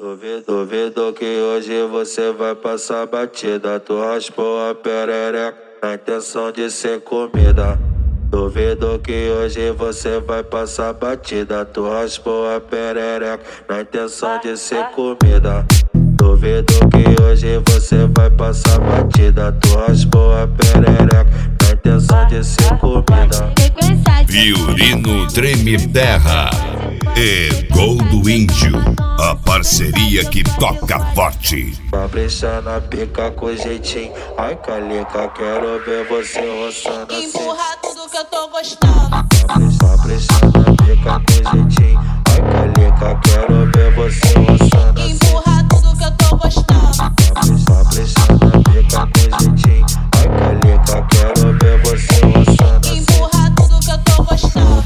Duvido que hoje você vai passar batida. Tu raspou a perereca na intenção de ser comida. Duvido que hoje você vai passar batida. Tu raspou a perereca na intenção de ser comida. Duvido que hoje você vai passar batida. Tu raspou a perereca na intenção de ser comida. Fiorino Treme Terra e Gol do Índio, a parceria que toca forte. Capricha na pica com jeitinho. Ai, calica, quero ver você roçando assim. Empurra tudo que eu tô gostando. Capricha na pica com jeitinho. Ai, calica, quero ver você roçando assim. Empurra tudo que eu tô gostando. Capricha na pica com jeitinho. Ai, calica, quero ver você roçando assim. Empurra tudo que eu tô gostando.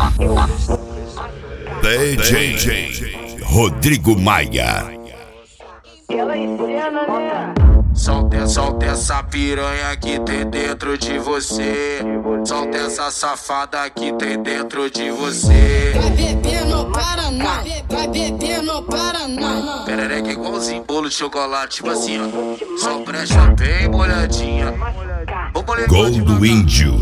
DJ Rodrigo Maia. Ela encena, né? Solta essa piranha que tem dentro de você. Solta essa safada que tem dentro de você. Vai beber no Paraná, vai beber no Paraná. Perereca igualzinho bolo de chocolate, tipo assim, ó. Só brecha bem molhadinha. Gol do Índio.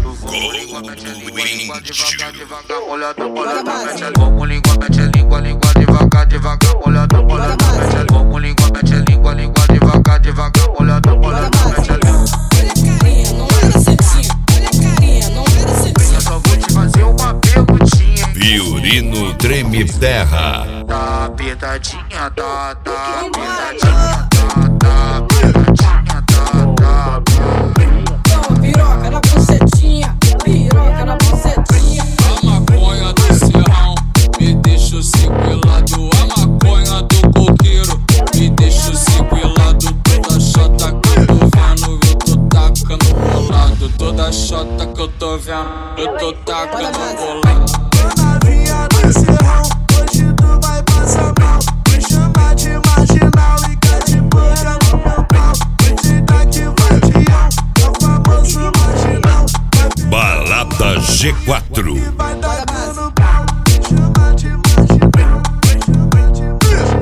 Vamos língua, mete a língua, língua devagar, devagar, molhada, molhada, mete a língua. Vamos língua, mete a língua, língua devagar, devagar, molhada, molhada, mete a língua. Olha a carinha, não era sexinho. Olha a carinha, não era sexinho. Eu só vou te fazer uma perguntinha. Fiorino Treme Terra. Tá apertadinha, tá apertadinha, tá apertadinha, tá. Toma piroca na bucetinha, piroca na bucetinha. A maconha do serrão me deixa sequelado. A maconha do coqueiro me deixa sequelado. Toda chota que eu tô vendo, eu tô tacando bolado. Toda chota que eu tô vendo, eu tô tacando bolado. Novinha do serrão, hoje tu vai passar mal. Me chama de marginal e quer de boca no meu pau. Acredita que vadião, é o famoso marginal. Balada G4. Vai dar no pau, me chama de marginal. Me chama de marginal.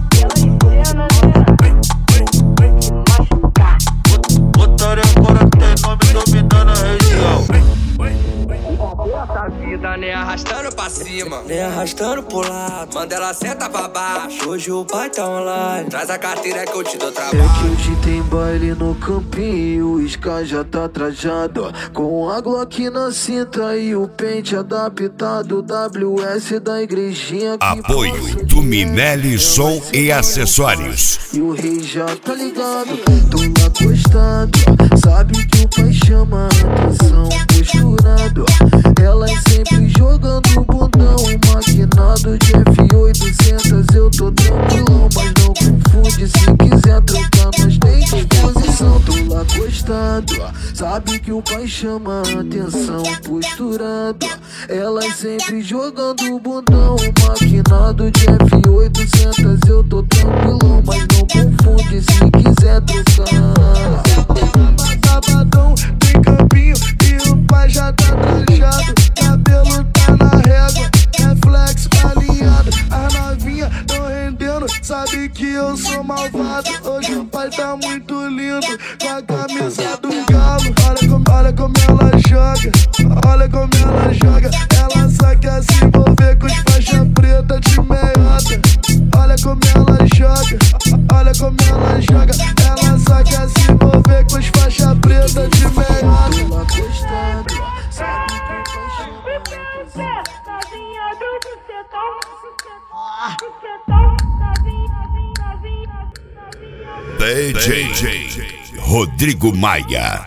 Otário agora tem nome dominando a região. Essa vida nem arrastando pra cima, nem arrastando pro lado. Manda ela senta pra baixo, hoje o pai tá online. Traz a carteira que eu te dou trabalho. É que hoje tem baile no campinho, o Ska já tá trajado, com a Glock na cinta e o pente adaptado. WS da igrejinha que Apoio do Minelli Som e Acessórios. e o rei já tá ligado, tô acostado. Sabe que o pai chama a atenção, posturado. Elas sempre jogando bundão, maquinado de F800. Eu tô tranquilão, mas não confunde. Se quiser trocar, nós tem disposição. Tô lá acostado, sabe que o pai chama a atenção, posturado. Elas sempre jogando bundão, maquinado de F800. Eu tô tranquilão, mas não confunde. Se quiser trocar. Sabadão tem campinho e o pai já tá trajado. Cabelo tá na régua, reflexo alinhado. As novinhas tão rendendo, sabe que eu sou malvado. Hoje o pai tá muito lindo, com a camisa do galo. Olha como ela joga, olha como ela joga. Ela só quer se envolver com os faixa preta de meiota. Olha como ela joga, olha como ela joga. Ela só quer se envolver com os faixa preta de meiota. Tô lá acostado, sabe que vai chamar. Novinha do bucetão, bucetão, novinha. DJ Rodrigo Maia.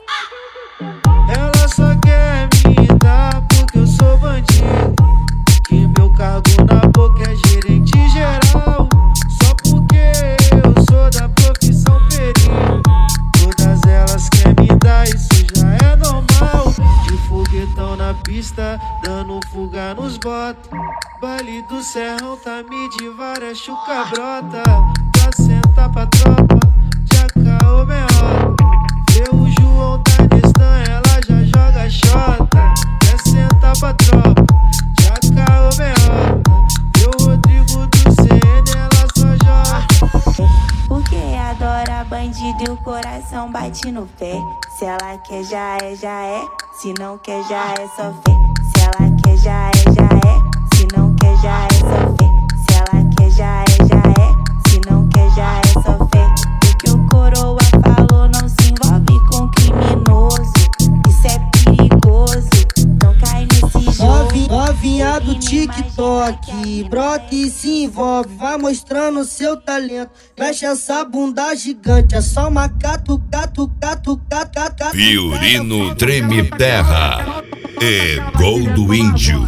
Ela só quer me dar porque eu sou bandido, que meu cargo na boca é gerente geral. Só porque eu sou da profissão perito, todas elas querem me dar, isso já é normal. De foguetão na pista, dando fuga nos bota. Baile do Serrão tá de várias chuca brota. Pra sentar pra tropa, já caô meota. Vê o João tá Stan, ela já joga xota. Quer sentar pra tropa, já caô meota. Vê o Rodrigo do CN, ela só joga. coração bate no pé. Se ela quer, já é, já é. Se não quer, já é só fé. Se ela quer, já é, já é. Se não quer, já é só fé. Se ela quer, já é, já é. Se não quer, já é só fé. O que o coroa falou, não se envolve com criminoso. Isso é perigoso, não cai nesse jogo. Novinha do TikTok, brota e se envolve. Vai mostrando seu talento. Mexe essa bunda gigante. É só uma catu. Fiorino Treme Terra. É gol do índio.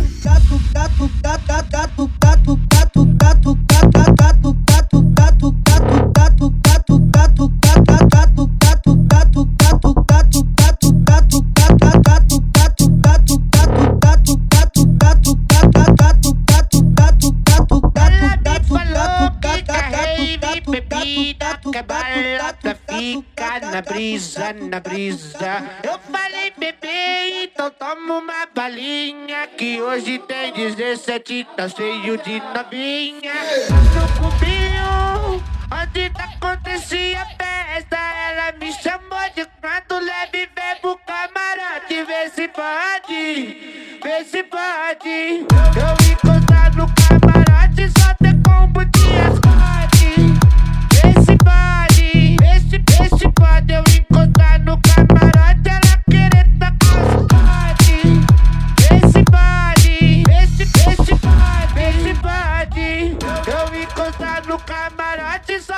Que a balada fica na brisa. Eu falei, bebê, então toma uma balinha. Que hoje tem 17, tá cheio de novinha. No cubinho, onde acontecia festa, ela me chamou de canto leve, vem pro camarote. Vê se pode. Eu encostar no camarote, só ter combo de ascote. Vê se pode, eu encostar no camarote, ela querer tacar os pote. Vê se pode, eu encostar no camarote, só